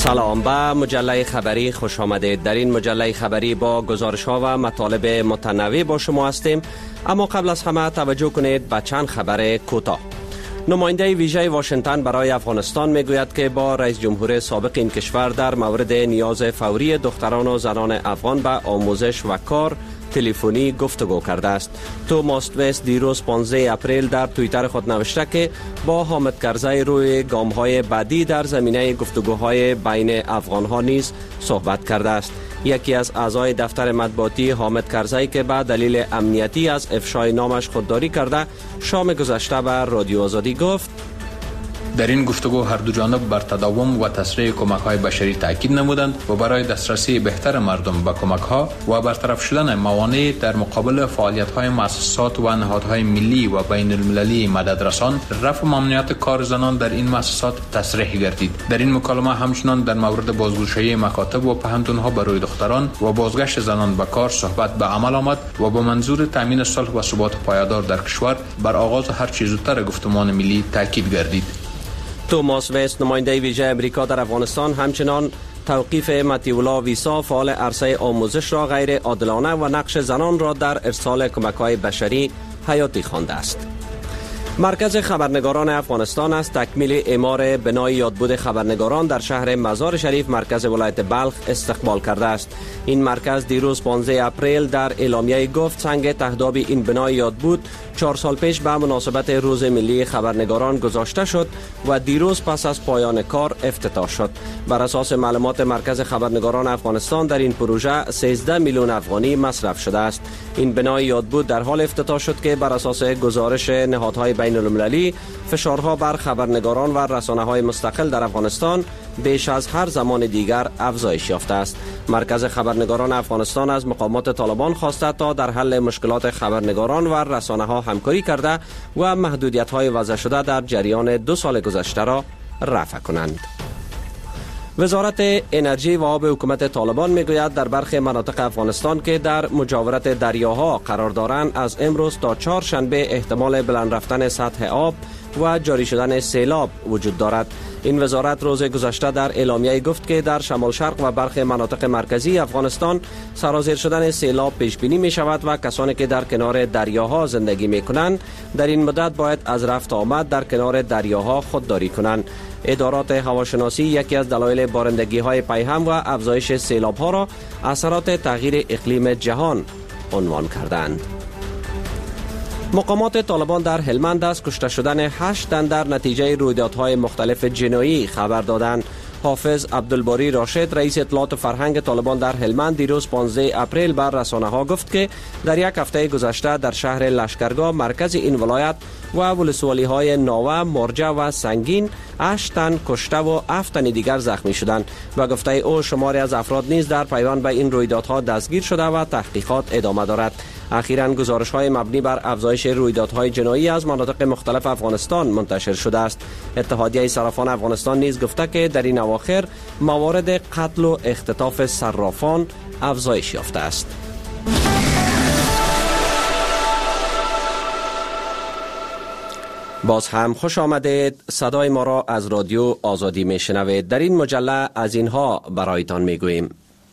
سلام، به مجله خبری خوش آمدید. در این مجله خبری با گزارش‌ها و مطالب متنوع با شما هستیم، اما قبل از همه توجه کنید به چند خبر کوتاه. نماینده ویژه واشنگتن برای افغانستان میگوید که با رئیس جمهور سابق این کشور در مورد نیاز فوری دختران و زنان افغان به آموزش و کار تلفنی گفتگو کرده است. توماس وست دیروز 15 اپریل در توییتر خود نوشته که با حامد کرزی روی گام‌های بعدی در زمینه گفتگوهای بین افغان‌ها نیز صحبت کرده است. یکی از اعضای دفتر مطبوعاتی حامد کرزی که به دلیل امنیتی از افشای نامش خودداری کرده، شام گذشته به رادیو آزادی گفت: در این گفتگو هر دو جانب بر تداوم و تسریع کمک‌های بشری تاکید نمودند و برای دسترسی بهتر مردم به کمک‌ها و برطرف شدن موانع در مقابل فعالیت‌های مؤسسات و نهادهای ملی و بین المللی مددرسان، رفع ممنوعیت کار زنان در این مؤسسات تصریح گردید. در این مکالمه همچنان در مورد بازگشایی مکاتب و پوهنتون‌ها برای دختران و بازگشت زنان به کار صحبت به عمل آمد و با منظور تامین صلح و ثبات پایدار در کشور بر آغاز هر چه زودتر گفتمان ملی تاکید گردید. توماس وست نماینده ویژه امریکا در افغانستان همچنان توقیف مطیع ویسا فعال عرصه آموزش را غیر عادلانه و نقش زنان را در ارسال کمک‌های بشری حیاتی خوانده است. مرکز خبرنگاران افغانستان از تکمیل اعمار بنای یادبود خبرنگاران در شهر مزار شریف مرکز ولایت بلخ استقبال کرده است. این مرکز دیروز 15 اپریل در اعلامیه گفت سنگ تهداب این بنای یادبود 4 سال پیش به مناسبت روز ملی خبرنگاران گذاشته شد و دیروز پس از پایان کار افتتاح شد. بر اساس معلومات مرکز خبرنگاران افغانستان در این پروژه 13 میلیون افغانی مصرف شده است. این بنای یادبود در حال افتتاح شد که بر اساس گزارش نهادهای بین المللی فشارها بر خبرنگاران و رسانه‌های مستقل در افغانستان بیش از هر زمان دیگر افزایش یافته است. مرکز خبرنگاران افغانستان از مقامات طالبان خواسته تا در حل مشکلات خبرنگاران و رسانه‌ها همکاری کرده و محدودیت‌های وضع شده در جریان 2 سال گذشته را رفع کنند. وزارت انرژی و آب حکومت طالبان میگوید در برخی مناطق افغانستان که در مجاورت دریاها قرار دارند از امروز تا 4 شنبه احتمال بلند رفتن سطح آب و جاری شدن سیلاب وجود دارد. این وزارت روز گذشته در اعلامیه گفت که در شمال شرق و برخی مناطق مرکزی افغانستان سرازیر شدن سیلاب پیش بینی می شود و کسانی که در کنار دریاها زندگی می کنند در این مدت باید از رفت آمد در کنار دریاها خودداری کنند. ادارات هواشناسی یکی از دلایل بارندگی های پیهم و افزایش سیلاب ها را اثرات تغییر اقلیم جهان عنوان کردند. مقامات طالبان در هلمند از کشته شدن 8 تن در نتیجه رویدادهای مختلف جنایی خبر دادند. حافظ عبدالباری راشد رئیس اطلاعات فرهنگ طالبان در هلمند دیروز 15 اپریل بر رسانه‌ها گفت که در یک هفته گذشته در شهر لشکرگاه مرکز این ولایت و ولسوالی‌های ناوه، مرجع و سنگین 8 تن کشته و 7 تن دیگر زخمی شدند و گفته او شماری از افراد نیز در پیوند به این رویدادها دستگیر شده و تحقیقات ادامه دارد. اخیراً گزارش‌های مبنی بر افزایش رویدادهای جنایی از مناطق مختلف افغانستان منتشر شده است. اتحادیه صرافان افغانستان نیز گفته که در این اواخر موارد قتل و اختطاف صرافان افزایش یافته است. باز هم خوش آمدید. صدای ما را از رادیو آزادی میشنوید. در این مجله از اینها برایتان میگوییم: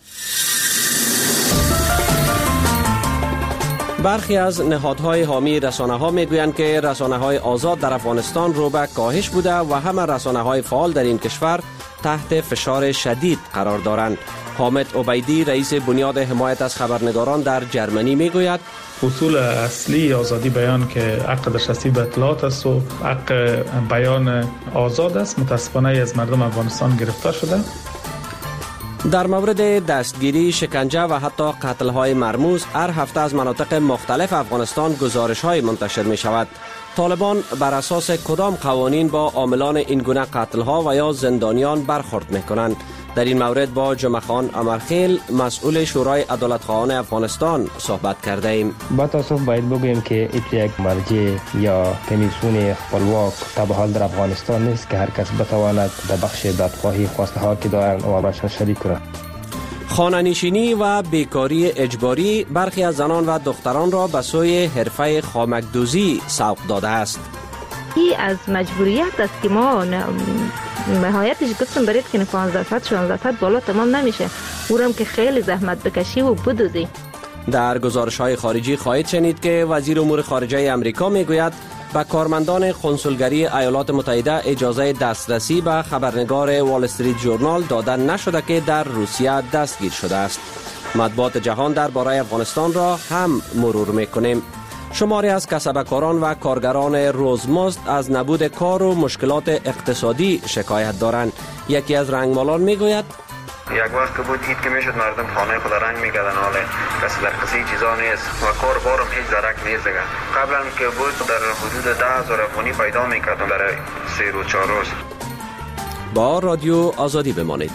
برخی از نهادهای حامی رسانه‌ها میگویند که رسانه‌های آزاد در افغانستان رو به کاهش بوده و همه رسانه‌های فعال در این کشور تحت فشار شدید قرار دارند. حامد عبیدی رئیس بنیاد حمایت از خبرنگاران در جرمنی میگوید: اصول اصلی آزادی بیان که حق دسترسی به اطلاعات است و حق بیان آزاد است، متاسفانه از مردم افغانستان گرفتار شده. در مورد دستگیری، شکنجه و حتی قتل‌های مرموز هر هفته از مناطق مختلف افغانستان گزارش‌های منتشر می‌شود. طالبان بر اساس کدام قوانین با عاملان این گونه قتل‌ها و یا زندانیان برخورد می‌کنند؟ در این مورد با جمعه خان امرخیل مسئول شورای عدالت‌خواهان افغانستان صحبت کرده ایم. با تاسف باید بگوییم که یک مرجع یا کمیسیون خپلواک تا به حال در افغانستان نیست که هر کس بتواند در بخش دادخواهی خواسته ها که دارند و برشان شریک کند. خانه‌نشینی و بیکاری اجباری برخی از زنان و دختران را به سوی حرفه خامک‌دوزی سوق داده است. این از مجبوریت است که ما نهایتش گفتم برید که 1500 بالا تمام نمیشه، اونم که خیلی زحمت بکشی و بدوزی. در گزارش‌های خارجی خواهید شنید که وزیر امور خارجه امریکا میگوید به کارمندان کنسولگری ایالات متحده اجازه دسترسی به خبرنگار وال استریت ژورنال داده نشده که در روسیه دستگیر شده است. مطبوعات جهان درباره افغانستان را هم مرور میکنیم. شماری از کسبکاران و کارگران روزمزد از نبود کار و مشکلات اقتصادی شکایت دارند. یکی از رنگمالان میگوید یک وقت بود دید که میشد مردم خانه خود رنگ میکردن، حالا کسی در قصه چیزا نیست و کار بارم هیچ درک نیست دیگه. قبلا که بود در حدود 10,000 افغانی پیدا میکردم در 3 روز 4 روز. با رادیو آزادی بمانید.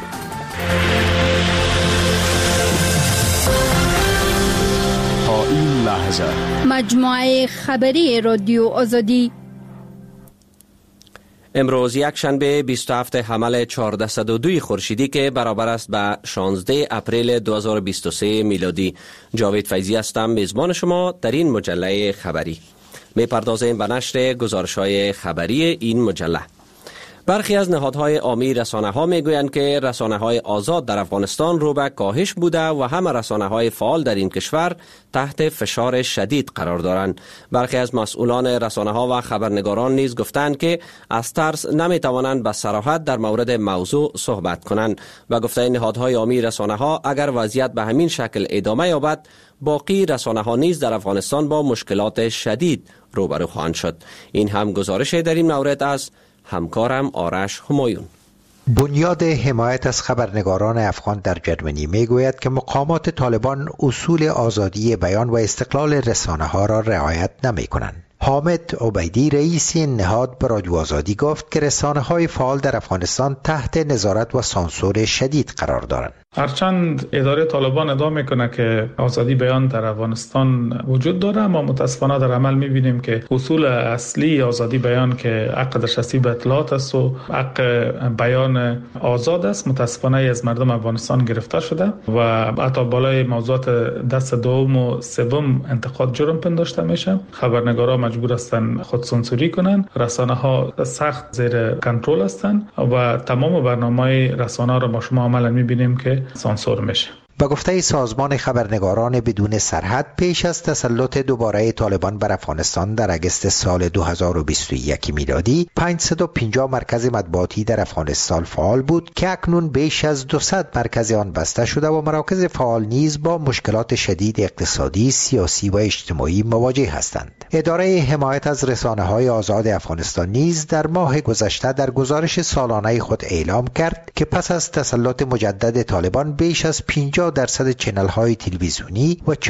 تا این لحظه مجموعه خبری رادیو آزادی. امروز یک شنبه 27 حمل 1402 خورشیدی که برابر است به 16 اپریل 2023 میلادی. جاوید فیضی هستم، میزبان شما در این مجله خبری. میپردازیم به نشر گزارش‌های خبری این مجله. برخی از نهادهای عامی رسانه‌ها میگویند که رسانه‌های آزاد در افغانستان رو به کاهش بوده و همه رسانه‌های فعال در این کشور تحت فشار شدید قرار دارند. برخی از مسئولان رسانه‌ها و خبرنگاران نیز گفتند که از ترس نمی‌توانند به صراحت در مورد موضوع صحبت کنند. و گفته نهادهای عامی رسانه‌ها اگر وضعیت به همین شکل ادامه یابد، باقی رسانه‌ها نیز در افغانستان با مشکلات شدید روبرو خواهند شد. این هم گزارش در این مورد از همکارم آرش همایون. بنیاد حمایت از خبرنگاران افغان در جرمنی میگوید که مقامات طالبان اصول آزادی بیان و استقلال رسانه‌ها را رعایت نمی‌کنند. حامد عبیدی رئیس این نهاد به رادیو آزادی گفت که رسانه‌های فعال در افغانستان تحت نظارت و سانسور شدید قرار دارند. هرچند اداره طالبان ادعا میکنه که آزادی بیان در افغانستان وجود داره، اما متاسفانه در عمل میبینیم که اصول اصلی آزادی بیان که حق دسترسی به اطلاعات است و حق بیان آزاد است، متاسفانه از مردم افغانستان گرفته شده و حتی بالای موضوعات دست دوم و سوم انتقاد جرم پنداشته میشه. خبرنگارا مجبور هستند خود سانسوری کنند، رسانه ها سخت زیر کنترل هستند و تمام برنامه‌های رسانه را ما شما عملا میبینیم که سانسور میشه. به گفته سازمان خبرنگاران بدون سرحد، پیش از تسلط دوباره طالبان بر افغانستان در اگست سال 2021 میلادی 550 مرکز مطبوعاتی در افغانستان فعال بود که اکنون بیش از 200 مرکز آن بسته شده و مراکز فعال نیز با مشکلات شدید اقتصادی، سیاسی و اجتماعی مواجه هستند. اداره حمایت از رسانه‌های آزاد افغانستان نیز در ماه گذشته در گزارش سالانه خود اعلام کرد که پس از تسلط مجدد طالبان بیش از 50% چنل‌های تلویزیونی و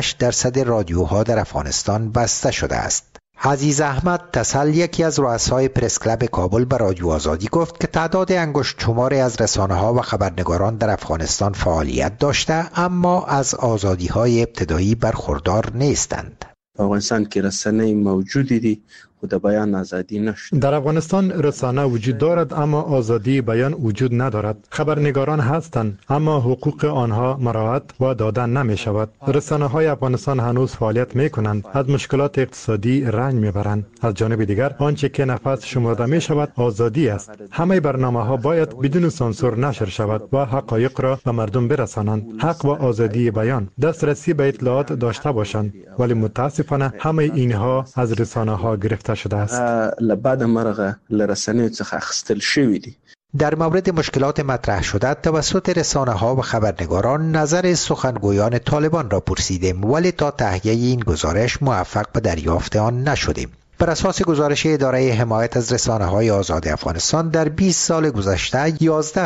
48% رادیوها در افغانستان بسته شده است. عزیز احمد تسل، یکی از رؤسای پرس کلب کابل، به رادیو آزادی گفت که تعداد انگشت شماری از رسانه‌ها و خبرنگاران در افغانستان فعالیت داشته اما از آزادی‌های ابتدایی برخوردار نیستند. افغانستان که رسانه موجودی دی خود بیان آزادی نشد. در افغانستان رسانه وجود دارد اما آزادی بیان وجود ندارد. خبرنگاران هستند اما حقوق آنها مراعات و داده نمی شود. رسانه های افغانستان هنوز فعالیت می کنند، از مشکلات اقتصادی رنج می برند. از جانب دیگر آنچه که نفس شمرده می شود آزادی است. همه برنامه ها باید بدون سانسور نشر شود و حقایق را به مردم برسانند. حق و آزادی بیان، دسترسی به اطلاعات داشته باشند، ولی متاسفانه همه اینها از رسانه ها گرفته شده است. لبعد مرغه لرسانه څخه اخیستل شوی دی. در مورد مشکلات مطرح شده توسط رسانه‌ها و خبرنگاران نظر سخنگویان طالبان را پرسیدیم، ولی تا تهیه این گزارش موفق به دریافت آن نشدیم. بر اساس گزارش اداره حمایت از رسانه‌های آزاد افغانستان در 20 سال گذشته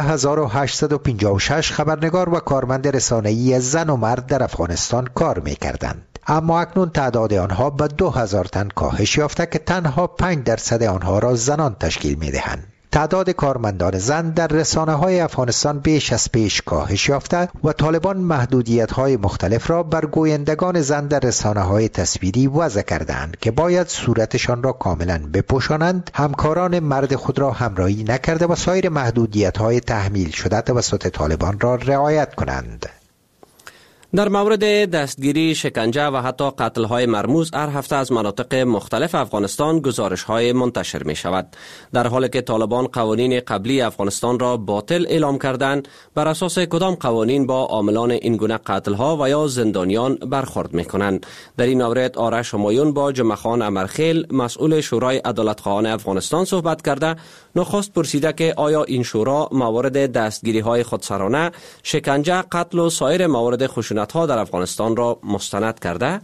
11856 خبرنگار و کارمند رسانه‌ای زن و مرد در افغانستان کار می‌کردند. اما اکنون تعداد آنها به 2000 تن کاهش یافته که تنها 5% آنها را زنان تشکیل می‌دهند. تعداد کارمندان زن در رسانه‌های افغانستان بیش از پیش کاهش یافته و طالبان محدودیت‌های مختلف را بر گویندگان زن در رسانه‌های تصویری وضع کردند که باید صورتشان را کاملاً بپوشانند، همکاران مرد خود را همراهی نکرده و سایر محدودیت‌های تحمیل شده توسط طالبان را رعایت کنند. در مورد دستگیری، شکنجه و حتی قتل‌های مرموز هر هفته از مناطق مختلف افغانستان گزارش‌های منتشر می‌شود. در حالی که طالبان قوانین قبلی افغانستان را باطل اعلام کردند، بر اساس کدام قوانین با عاملان این گونه قتل‌ها و یا زندانیان برخورد می‌کنند؟ در این مورد آرش همایون با جمعه‌خان امرخیل، مسئول شورای عدالت‌خواهان افغانستان صحبت کرده، نخست پرسیده که آیا این شورا موارد دستگیری‌های خودسرانه، شکنجه، قتل و سایر موارد خشونت‌ها در افغانستان را مستند کرده؟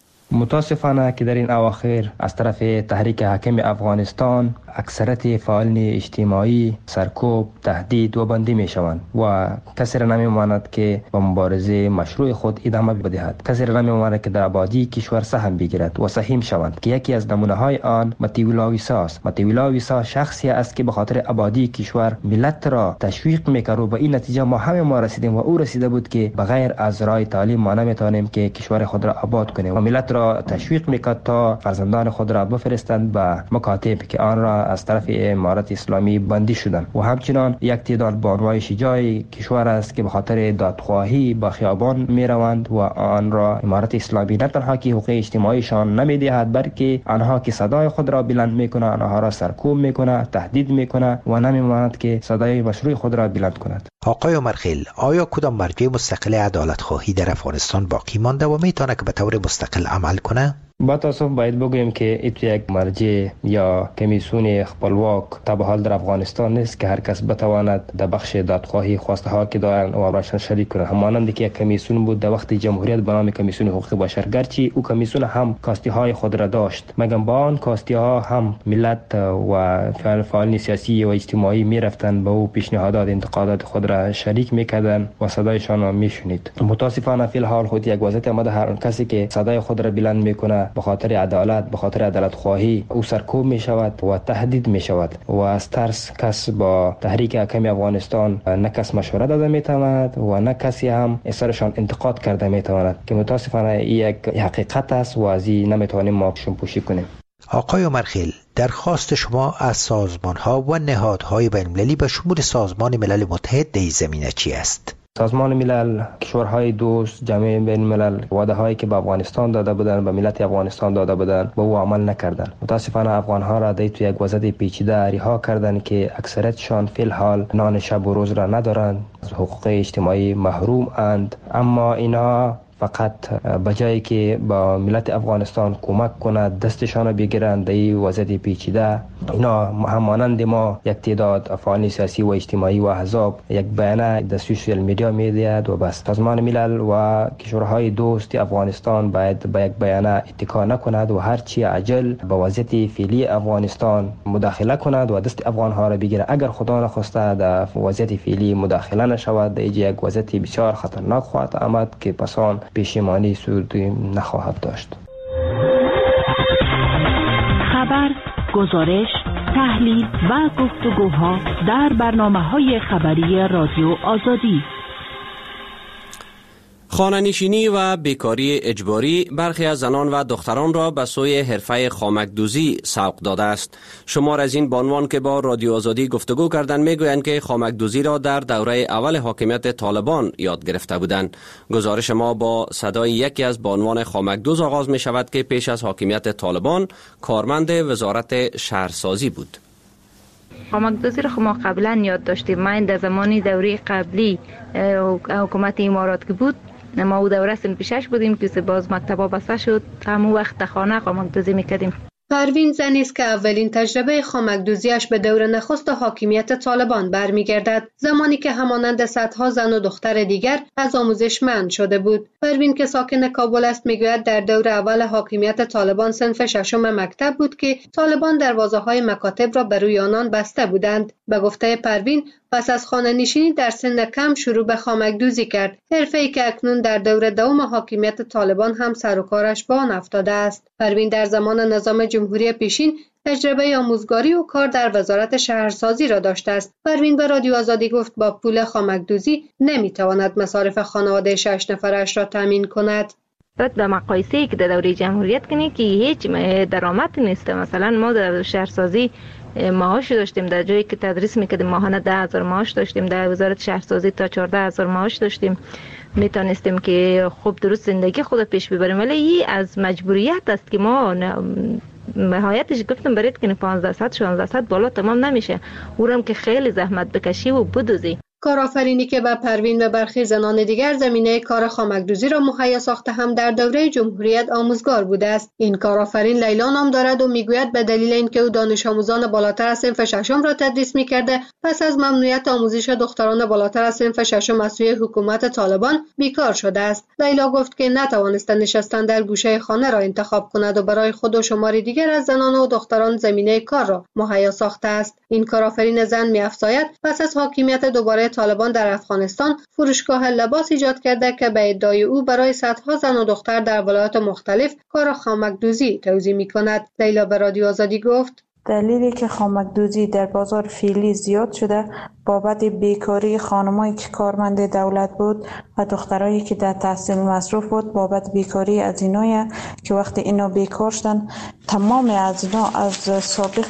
متاسفانه که در این اواخر از طرف تحریک حاکم افغانستان اکثریت فعالان اجتماعی سرکوب، تهدید و بندی می شوند و کسی را نمی ماند که به مبارزه مشروع خود ادامه بدهد. کسی را نمی ماند که در آبادی کشور سهم بگیرد و سهیم شوند که یکی از نمونه های آن متیولا ویسا است. متیولا ویسا شخصی است که به خاطر آبادی کشور ملت را تشویق میکرد و به این نتیجه ما رسیدیم و او رسیده بود که بغیر از راه تعلیم ما نمیتونیم که کشور خود را آباد کنیم و ملت را تشویق میکرد تا فرزندان خود را بفرستند به مکاتب که آن را از طرف امارت اسلامی بندی شدند و همچنان یک تعداد بانوای شجاع کشور است که به خاطر دادخواهی به خیابان می روند و آن را امارت اسلامی نه تنها که حقوق اجتماعیشان نمیدهد بلکه آنها که صدای خود را بلند میکنه آنها را سرکوب میکنه، تهدید میکنه و نمیماند که صدای مشروع خود را بلند کند. آقای عمرخیل، آیا کدام مرجع مستقل عدالت خواهی در افغانستان باقی مانده و میتونه که به طور مستقل عمل کنه؟ با تاسف باید بگویم که ایتو یک مرجع یا کمیسیون خپلواک تا به حال در افغانستان نیست که هر کس بتواند در بخش دادخواهی خواسته ها که دارند و برایشان شریک کنه. همانند که یک کمیسیون بود در وقت جمهوریت به نام کمیسیون حقوق بشر، گرچه او کمیسیون هم کاستی های خود را داشت مگر با آن کاستی ها هم ملت و فعالان سیاسی و اجتماعی میرفتند به او پیشنهادات انتقادات خود را شریک میکردند و صدایشان را میشنید. متاسفانه فی الحال خود یک وضعیت آمده هر کسی که صدای خود را بلند میکنه به خاطر عدالت، به خاطر عدالت خواهی او سرکوب می شود و تهدید می شود و از ترس کس با تحریک حاکم افغانستان نه کس مشوره داده می تواند و نه کسی هم اثرشان انتقاد کرده می تواند که متاسفانه یک حقیقت است و از این نمی توانیم ما پوشی کنیم. آقای عمرخیل، درخواست شما از سازمان‌ها و نهادهای بین‌المللی به شمول سازمان ملل متحد در این زمینه چی است؟ سازمان ملل، کشورهای دوست، جامعه بین الملل وعده هایی که به افغانستان داده بودند، به ملت افغانستان داده بودند، به او عمل نکردند. متاسفانه افغانها را در یک وضعیت پیچیده رها کردند که اکثریتشان فی الحال نان شب و روز را ندارند، از حقوق اجتماعی محروم اند. اما اینا فقط بجایی که با ملت افغانستان کمک کند دستشان را بگیرند در این وضعیت پیچیده، اینا همانند ما یک تعداد فعالان سیاسی و اجتماعی و احزاب یک بیانیه در سوشیال میدیا میدهد و بس. سازمان ملل و کشورهای دوست افغانستان باید به یک بیانیه اتکا نکند و هرچی عجل به وضعیت فعلی افغانستان مداخله کند و دست افغانها را بگیرد. اگر خدا نخواسته در وضعیت فعلی مداخله نشود، در یک وضعیت بسیار خطرناک خواهد آمد که پسان پشیمانی سودی نخواهد داشت. خبر، گزارش، تحلیل و گفتگوها در برنامه‌های خبری رادیو آزادی. خانه‌نشینی و بیکاری اجباری برخی از زنان و دختران را به سوی حرفه خامک‌دوزی سوق داده است. شمار از این بانوان که با رادیو آزادی گفتگو کردند میگویند که خامک‌دوزی را در دوره اول حاکمیت طالبان یاد گرفته بودند. گزارش ما با صدای یکی از بانوان خامک‌دوز آغاز می شود که پیش از حاکمیت طالبان کارمند وزارت شهرسازی بود. خامک‌دوزی را ما قبلا یاد داشتیم. من در زمانی دوره قبلی حکومت امارات که بود، ما او دوره سن پیشش بودیم که باز مکتبا بسته شد، همون وقت خانه خامک‌دوزی میکردیم. پروین زنی است که اولین تجربه خامک‌دوزیش به دور نخست حاکمیت طالبان برمیگردد، زمانی که همانند صدها زن و دختر دیگر از آموزش منع شده بود. پروین که ساکن کابل است میگوید در دور اول حاکمیت طالبان صنف ششم مکتب بود که طالبان دروازه‌های مکاتب را بر روی آنان بسته بودند. به گفته پروین، پس از خانه‌نشینی در سن کم شروع به خامک‌دوزی کرد، حرفه‌ای که اکنون در دور دوم حاکمیت طالبان هم سر و کارش به آن افتاده است. پروین در زمان نظام جمهوری پیشین تجربه آموزگاری و کار در وزارت شهرسازی را داشته است. پروین به رادیو آزادی گفت با پول خامک‌دوزی نمیتواند مصارف خانواده 6 نفرش را تامین کند. در مقایسه‌ای که در دوره جمهوریت کنی که هیچ درآمدی نیست. مثلا ما در شهرسازی معاش داشتیم، در جایی که تدریس میکردیم ماهانه 10,000 معاش داشتیم، در وزارت شهرسازی تا 14,000 معاش داشتیم میتونستیم که خوب درست زندگی خود پیش ببریم، ولی این از مجبوریت است که ما نهایتش گفتم برید که 1500-1600 بالا تمام نمیشه، اونم که خیلی زحمت بکشی و بدوزی. کارآفرینی که به پروین و برخی زنان دیگر زمینه کار خامکدوزی را مهیا ساخته هم در دوره جمهوریت آموزگار بوده است. این کارآفرین لیلا نام دارد و میگوید به دلیل اینکه او دانش آموزان بالاتر از صنف ششم را تدریس میکرده، پس از ممنوعیت آموزش دختران بالاتر از صنف ششم از سوی حکومت طالبان بیکار شده است. لیلا گفت که نتوانسته نشستن در گوشه خانه را انتخاب کند و برای خود و شماری دیگر از زنان و دختران زمینه کار را مهیا ساخته است. این کارآفرین زن می‌افزاید پس از حاکمیت دوباره طالبان در افغانستان فروشگاه لباس ایجاد کرده که به ادعای او برای صدها زن و دختر در ولایات مختلف کار خامکدوزی توزیع می‌کند. لیلا به رادیو آزادی گفت دلیلی که خامکدوزی در بازار فعلی زیاد شده بابت بیکاری خانمایی که کارمند دولت بود و دخترایی که در تحصیل مصروف بود، بابت بیکاری از اینایی که وقتی اینا بیکار شدن تمام از اینا از سابق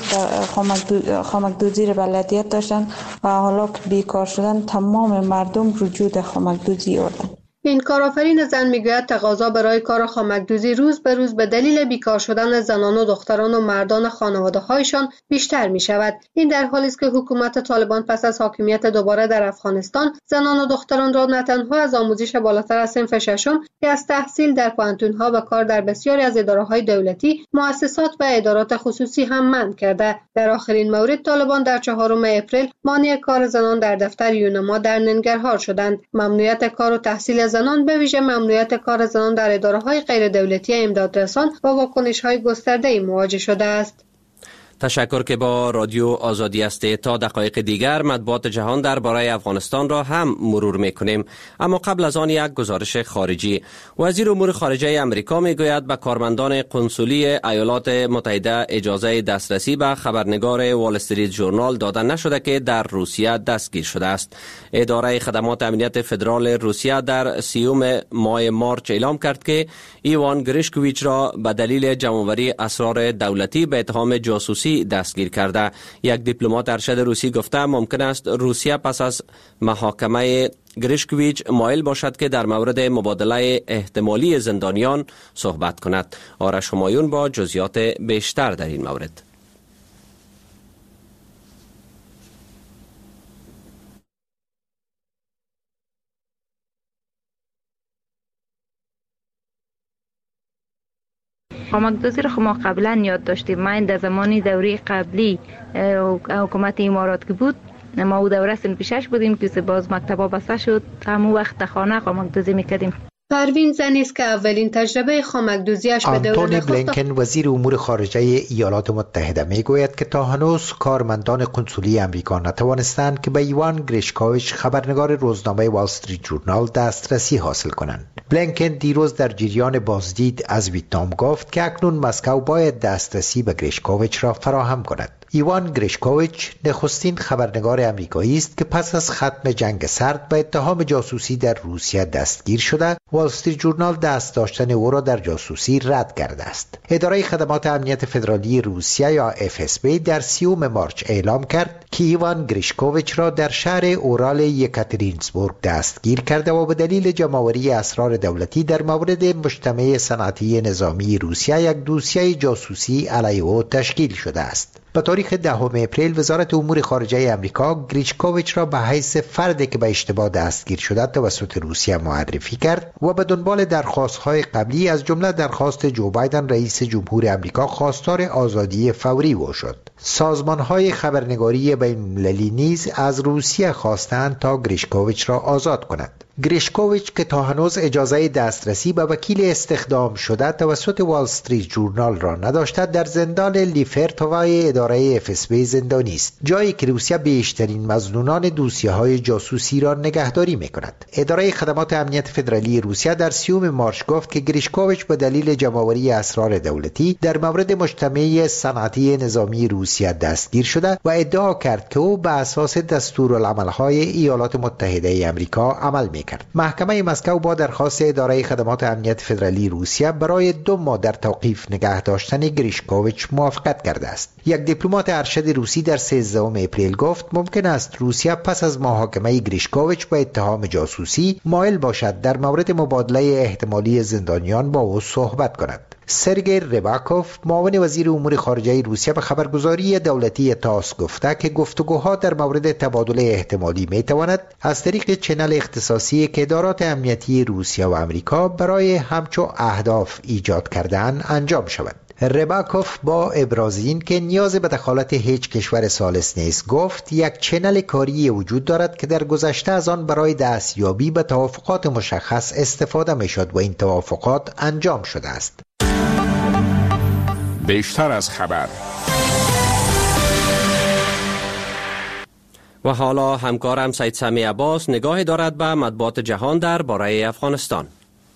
خامکدوزی را بلدیت داشتن و حالا که بیکار شدن تمام مردم رجوع خامکدوزی آوردن. این کارآفرین زن میگوید تقاضا برای کار خامکدوزی روز به روز به دلیل بیکار شدن زنان و دختران و مردان خانواده‌هایشان بیشتر می شود. این در حالی است که حکومت طالبان پس از حاکمیت دوباره در افغانستان زنان و دختران را نه تنها از آموزش بالاتر از صنف ششم که از تحصیل در پانتون‌ها و کار در بسیاری از اداره‌های دولتی، مؤسسات و ادارات خصوصی هم منع کرده. در آخرین مورد طالبان در 4 اپریل مانع کار زنان در دفتر یونما در ننگرهار شدند. ممنوعیت کار و تحصیل زنان به ویژه ممنوعیت کار زنان در اداره‌های غیر دولتی امدادرسان با واکنش‌های گسترده‌ای مواجه شده است. تشکر که با رادیو آزادی هستید. تا دقایق دیگر مطبوعات جهان درباره افغانستان را هم مرور میکنیم، اما قبل از آن یک گزارش خارجی. وزیر امور خارجه امریکا میگوید به کارمندان قنسولی ایالات متحده اجازه دسترسی به خبرنگار وال استریت ژورنال داده نشده که در روسیه دستگیر شده است. اداره خدمات امنیت فدرال روسیه در 30 ماه مارچ اعلام کرد که ایوان گریشکویچ را به دلیل جمع‌آوری اسرار دولتی به اتهام جاسوسی دستگیر کرده. یک دیپلمات ارشد روسی گفته ممکن است روسیه پس از محاکمه گریشکویچ مایل باشد که در مورد مبادله احتمالی زندانیان صحبت کند. آرش همایون با جزئیات بیشتر در این مورد. خامکدوزی را ما قبلا یاد داشتیم. من در زمانی دوره قبلی حکومت امارات که بود، ما او دوره سن پیشش بودیم که باز مکتبا بسته شد، همون وقت خانه خامکدوزی میکردیم. پروین زنی است که اولین تجربه خامکدوزیش به دوره آنتونی بلینکن وزیر امور خارجه ایالات متحده میگوید که تا هنوز کارمندان قنسولی امریکا نتوانستند که به ایوان گریشکویچ خبرنگار روزنامه وال استریت ژورنال دسترسی حاصل کنند. بلینکن دیروز در جریان بازدید از ویتنام گفت که اکنون مسکو باید دسترسی به گریشکویچ را فراهم کند. ایوان گریشکویچ نخستین خبرنگار امریکایی است که پس از ختم جنگ سرد به اتهام جاسوسی در روسیه دستگیر شده. وال استریت ژورنال دست داشتن او را در جاسوسی رد کرده است. اداره خدمات امنیت فدرالی روسیه یا FSB در 30 مارچ اعلام کرد که ایوان گریشکویچ را در شهر اورال یکاترینزبورگ دستگیر کرده و به دلیل جمع‌آوری اسرار دولتی در مورد مجتمع صنعتی نظامی روسیه یک دوسیه جاسوسی علیه او تشکیل شده است. به تاریخ 10 اپریل وزارت امور خارجه امریکا گریشکویچ را به حیث فردی که به اشتباه دستگیر شده توسط روسیه معرفی کرد و به دنبال درخواست‌های قبلی از جمله درخواست جو بایدن رئیس جمهور امریکا خواستار آزادی فوری او شد. سازمان‌های خبرنگاری بین‌المللی نیز از روسیه خواستند تا گریشکویچ را آزاد کند. گریشکویچ که تا هنوز اجازه دسترسی به وکیل استخدام شده توسط وال استریت ژورنال را نداشته، در زندان لیفرتوای اداره FSB زندانی است، جایی که روسیه بیشترین مظنونان دوسیه‌های جاسوسی را نگهداری می‌کند. اداره خدمات امنیت فدرالی روسیه در 30 مارچ گفت که گریشکویچ به دلیل جمع‌آوری اسرار دولتی در مورد مجتمع صنعتی نظامی روسیه دستگیر شده و ادعا کرد که او به اساس دستورالعمل‌های ایالات متحده آمریکا عمل می‌کند. محکمه مسکو با درخواست اداره خدمات امنیت فدرالی روسیه برای 2 ماه در توقیف نگه داشتن گریشکویچ موافقت کرده است. یک دیپلمات ارشد روسی در 13 اپریل گفت ممکن است روسیه پس از محاکمه گریشکوویچ با اتهام جاسوسی مایل باشد در مورد مبادله احتمالی زندانیان با او صحبت کند. سرگئی رباکوف معاون وزیر امور خارجه روسیه به خبرگزاری دولتی تاس گفته که گفتگوها در مورد تبادل احتمالی می تواند از طریق چنل اختصاصی که ادارات امنیتی روسیه و امریکا برای همچو اهداف ایجاد کردن انجام شود. رباکوف با ابراز این که نیاز به دخالت هیچ کشور ثالث نیست گفت یک چنل کاری وجود دارد که در گذشته از آن برای دستیابی به توافقات مشخص استفاده می شد و این توافقات انجام شده است. بیشتر از خبر. و حالا همکارم سید سمی عباس نگاهی دارد به مطبوعات جهان درباره افغانستان.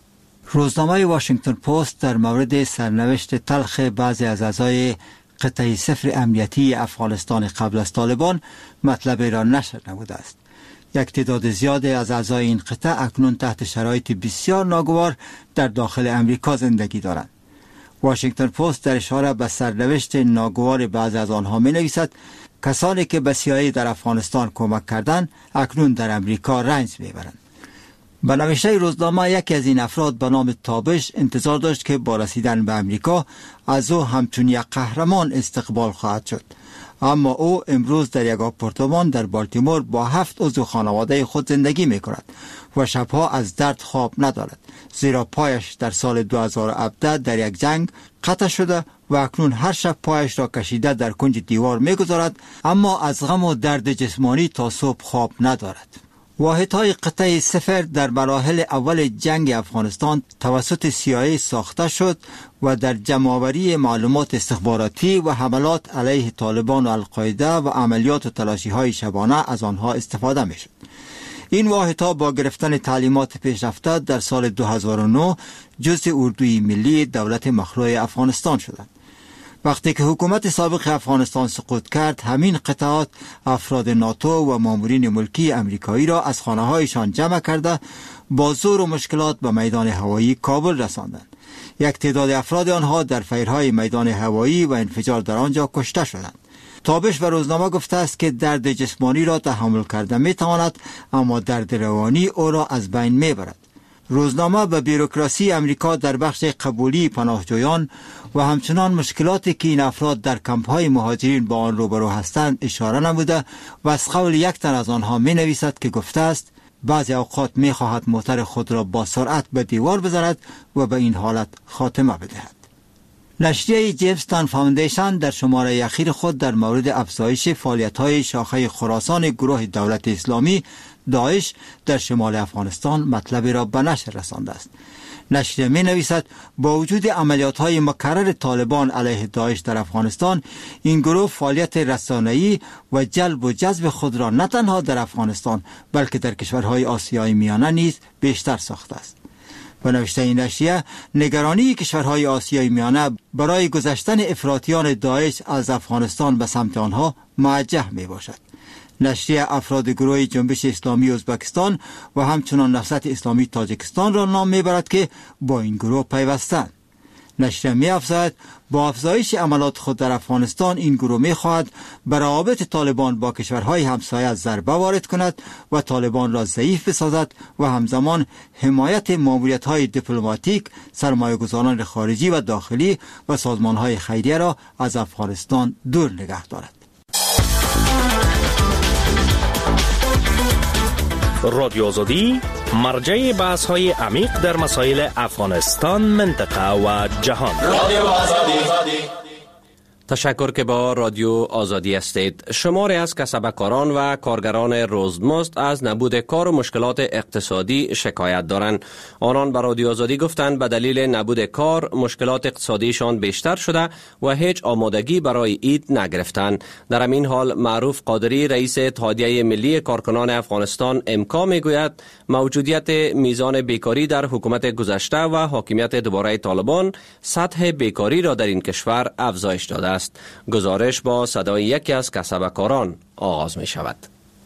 روزنامه واشنگتن پست در مورد سرنوشت تلخ بعضی از اعضای قطعه صفر امنیتی افغانستان قبل از طالبان مطلبی را نشر نموده است. یک تعداد زیادی از اعضای این قطعه اکنون تحت شرایط بسیار ناگوار در داخل امریکا زندگی دارند. واشنگتن پست در اشاره به سرنوشت ناگوار بعضی از آنها می نویسد کسانی که به CIA در افغانستان کمک کردند اکنون در امریکا رنج می برند. به نوشته روزنامه یکی از این افراد به نام تابش انتظار داشت که با رسیدن به امریکا از او همچون یک قهرمان استقبال خواهد شد، اما او امروز در یک آپارتمان در بالتیمور با 7 عضو خانواده خود زندگی می کند و شبها از درد خواب ندارد، زیرا پایش در سال 2017 در یک جنگ قطع شده و اکنون هر شب پایش را کشیده در کنج دیوار می گذارد، اما از غم و درد جسمانی تا صبح خواب ندارد. واحدهای قطعه صفر در مراحل اول جنگ افغانستان توسط CIA ساخته شد و در جمع‌آوری معلومات استخباراتی و حملات علیه طالبان و القاعده و عملیات و تلاشی‌های شبانه از آنها استفاده می‌شد. این واحدها با گرفتن تعلیمات پیشرفته در سال 2009 جزء اردوی ملی دولت مخلوع افغانستان شدند. وقتی که حکومت سابق افغانستان سقوط کرد، همین قطعات افراد ناتو و مامورین ملکی امریکایی را از خانه‌هایشان جمع کرده با زور و مشکلات به میدان هوایی کابل رساندند. یک تعداد افراد آنها در فیرهای میدان هوایی و انفجار در آنجا کشته شدند. تابش و روزنامه گفته است که درد جسمانی را تحمل کرده میتواند، اما درد روانی او را از بین میبرد. روزنامه به بیروکراسی امریکا در بخش قبولی پناهجویان و همچنان مشکلاتی که این افراد در کمپ‌های مهاجرین با آن روبرو هستند اشاره نموده و از قول یک تن از آنها می نویسد که گفته است بعضی اوقات می خواهد موتر خود را با سرعت به دیوار بزند و به این حالت خاتمه بدهد. نشریه جیمستون فاوندیشن در شماره اخیر خود در مورد افزایش فعالیت‌های شاخه خراسان گروه دولت اسلامی داعش در شمال افغانستان مطلبی را به نشر رسانده است. نشریه می نویسد با وجود عملیات‌های مکرر طالبان علیه داعش در افغانستان، این گروه فعالیت رسانه‌ای و جلب و جذب خود را نه تنها در افغانستان بلکه در کشورهای آسیای میانه نیز بیشتر ساخته است. به نوشته این نشریه، نگرانی کشورهای آسیای میانه برای گذشتن افراطیان داعش از افغانستان به سمت آنها موجه می باشد. نشریه افراد گروه جنبش اسلامی ازبکستان و همچنان نهضت اسلامی تاجیکستان را نام میبرد که با این گروه پیوستند. نشریه می‌افزاید با افزایش عملات خود در افغانستان این گروه می‌خواهد بر روابط طالبان با کشورهای همسایه ضربه وارد کند و طالبان را ضعیف بسازد و همزمان حمایت ماموریت‌های دیپلماتیک، سرمایه‌گذاران خارجی و داخلی و سازمان‌های خیریه را از افغانستان دور نگه دارد. رادیو آزادی مرجع بحث‌های عمیق در مسائل افغانستان، منطقه و جهان. رادیو آزادی. تشکر که با رادیو آزادی هستید. شماری از کسبکاران و کارگران روزمزد از نبود کار و مشکلات اقتصادی شکایت دارند. آنان به رادیو آزادی گفتند به دلیل نبود کار مشکلات اقتصادیشان بیشتر شده و هیچ آمادگی برای عید نگرفتند. در همین حال معروف قادری رئیس اتحادیه ملی کارکنان افغانستان امکا میگوید موجودیت میزان بیکاری در حکومت گذشته و حاکمیت دوباره طالبان سطح بیکاری را در این کشور افزایش داده است. گزارش با صدای یکی از کسبکاران آغاز می شود.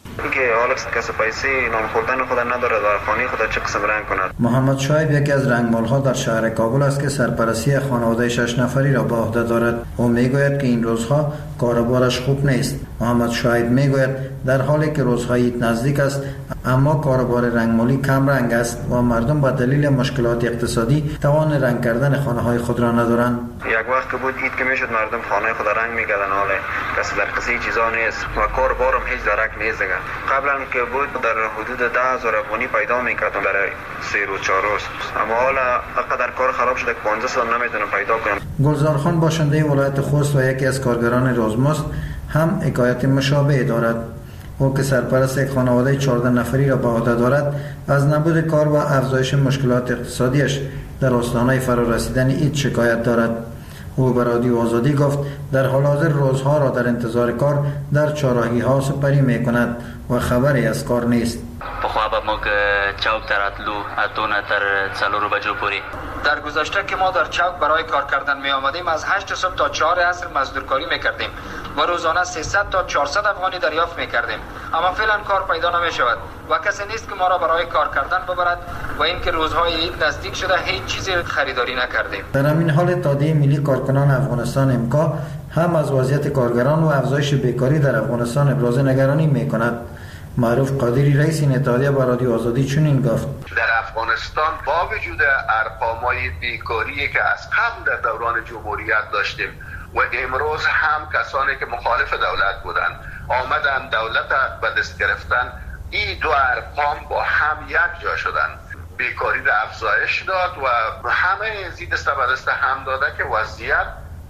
اینکه حالا کسی پیسه نان خوردن خود نداره در خانه خود چه قسم رنگ کند. محمد شعیب یکی از رنگمال‌ها در شهر کابل است که سرپرستی خانواده 6 نفری را به عهده دارد. او میگوید که این روزها کاروبارش خوب نیست. محمد شعیب میگوید در حالی که روزهای عید نزدیک است اما کاروبار رنگمالی کم رنگ است و مردم به دلیل مشکلات اقتصادی توان رنگ کردن خانه‌های خود را ندارند. یک وقت که بود عید که میشد مردم خانه خود رنگ می‌کردن، حالا کسی در قصه چیزا نیست و کاروبارم هیچ درک نیست. قبلا که بود در حدود 10,000 افغانی پیدا می‌کردم برای 3 روز 4 روز، اما حالا اقدر کار خراب شده که 15 سال نمیتونم پیدا کنم. گلزار خان باشنده ولایت خوست و یکی از کارگران رزماست هم حکایت مشابه دارد. او که سرپرست یک خانواده 14 نفری را به عهده دارد از نبود کار و افزایش مشکلات اقتصادیش در آستانه فرارسیدن عید شکایت دارد. او به رادیو آزادی گفت در حال حاضر روزها را در انتظار کار در چهارراهی ها سپری می کند و خبری از کار نیست. پخوا به ما چوک تر اتلو اتونه تر 4 بجو پوری. در گذشته که ما در چوک برای کار کردن می آمدیم از 8 صبح تا 4 عصر مزدورکاری می کردیم و روزانه 300 تا 400 افغانی دریافت می کردیم، اما فعلا کار پیدا نمی شود و کسی نیست که ما را برای کار کردن ببرد و اینکه روزهای عید نزدیک شده هیچ چیزی خریداری نکردیم. در همین حال اتحادیه ملی کارکنان افغانستان امکا هم از وضعیت کارگران و افزایش بیکاری در افغانستان ابراز نگرانی می کند. معروف قادری رئیس این اتحادیه با رادیو آزادی چنین گفت: در افغانستان با وجود ارقام‌های بیکاری که از قبل در دوران جمهوریت داشتیم و امروز هم کسانی که مخالف دولت بودند آمدن دولت به دست گرفتن، این دو ارقام با هم یک جا شدن. بیکاری در افزایش داد و همه زیر دست به دست هم داده که وضعیت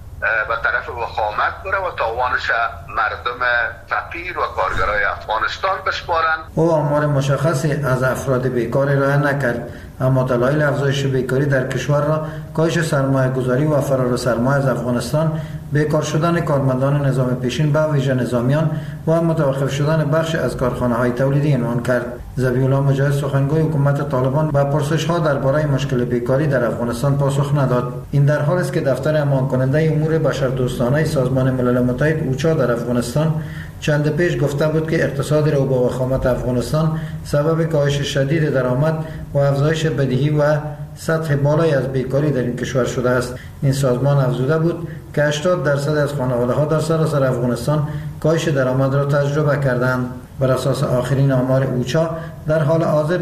به طرف وخامت بره و تاوانش مردم فقیر و کارگرای افغانستان بسپارند. او آمار مشخصی از افراد بیکار ارائه نکرد، اما دلایل افزایش بیکاری در کشور را کاهش سرمایه گذاری و فرار سرمایه از افغانستان، بیکار شدن کارمندان نظام پیشین به ویژه نظامیان و متوقف شدن بخش از کارخانه‌های تولیدی عنوان کرد. ذبیح‌الله مجاهد سخنگوی حکومت طالبان به پرسش‌ها درباره مشکل بیکاری در افغانستان پاسخ نداد. این در حالی است که دفتر امان کننده امور بشردوستانه سازمان ملل متحد اوچا در افغانستان چند پیش گفته بود که اقتصاد رو با وخامت افغانستان سبب کاهش شدید درآمد و افزایش بدهی و سطح بالایی از بیکاری در این کشور شده است. این سازمان افزوده بود که 80% از خانواده‌ها در سراسر افغانستان کاهش درآمد را تجربه کردند. بر اساس آخرین آمار اوچا در حال حاضر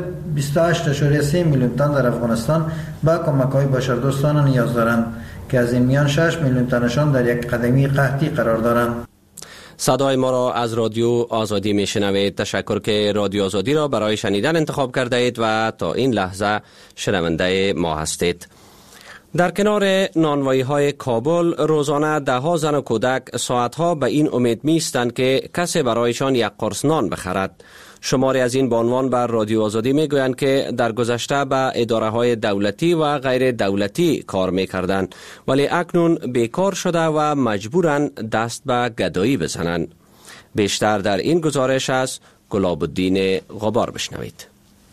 28.3 میلیون تن در افغانستان به کمک‌های بشردوستانه نیاز دارند که از این میان 6 میلیون تنشان در یک قدمی قحطی قرار دارند. صدای ما را از رادیو آزادی میشنوید. تشکر که رادیو آزادی را برای شنیدن انتخاب کرده اید و تا این لحظه شنونده ما هستید. در کنار نانوایی‌های کابل روزانه ده‌ها زن و کودک ساعتها به این امید می‌ایستند که کسی برایشان یک قرص نان بخرد. شماری از این بانوان بر رادیو آزادی میگویند که در گذشته به اداره‌های دولتی و غیر دولتی کار می‌کردند ولی اکنون بیکار شده و مجبورند دست به گدایی بزنند. بیشتر در این گزارش از گلاب‌الدین غبار بشنوید.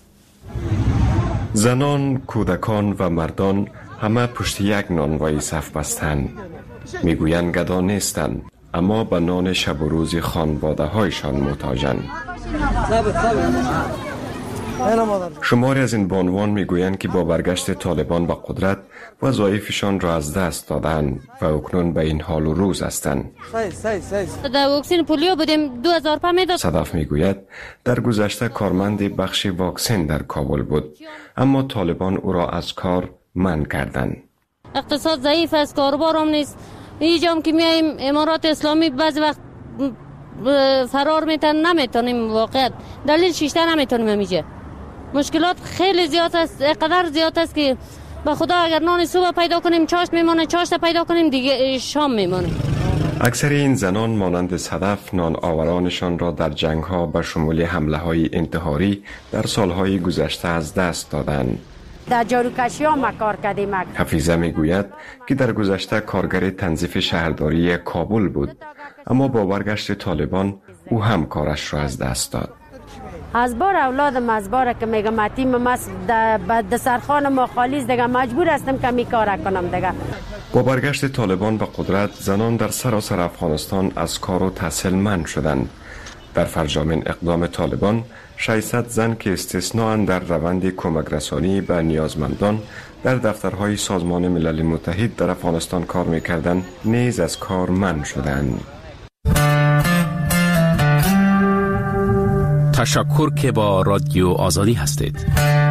زنان، کودکان و مردان همه پشت یک نانوایی صف بستند. میگویند گدا نیستند اما به نان شب و روز خانواده هایشان محتاجند. شماری از این بانوان میگویند که با برگشت طالبان به قدرت وظایفشان را از دست دادند و اکنون به این حال و روز هستند. در واکسن پولیو بودیم 2005 میداد. صدف میگوید در گذشته کارمند بخش واکسن در کابل بود اما طالبان او را از کار منع کردند. اقتصاد ضعیف است، کاروبار هم نیست. اینجا که میایم امارات اسلامی بعضی وقت فرار نمیتونیم واقعا دلیل شیشته نمیتونیم همیشه. مشکلات خیلی زیاد است، قدر زیاد است که به خدا اگر نان صبح پیدا کنیم چاشت میمونه، چاشت پیدا کنیم دیگه شام میمونه. اکثر این زنان مانند صدف نان آورانشان را در جنگ ها به شمول حمله های انتحاری در سالهای گذشته از دست دادند. در جاروکشی ها ما کار کردیم. حفیظه میگوید که در گذشته کارگر تنظیف شهرداری کابل بود اما با برگشت طالبان او هم کارش را از دست داد. از بار اولادم از بار که میگم متیم مست د سرخان ما خالیز دیگه مجبور هستم که می کار کنم دیگه. با برگشت طالبان به قدرت زنان در سراسر افغانستان از کار و تحصیل منع شدند در فرجامین اقدام طالبان 600 زن که استثناء در روند کمک رسانی به نیازمندان در دفترهای سازمان ملل متحد در افغانستان کار می‌کردند نیز از کار منع شدند. تشکر که با رادیو آزادی هستید.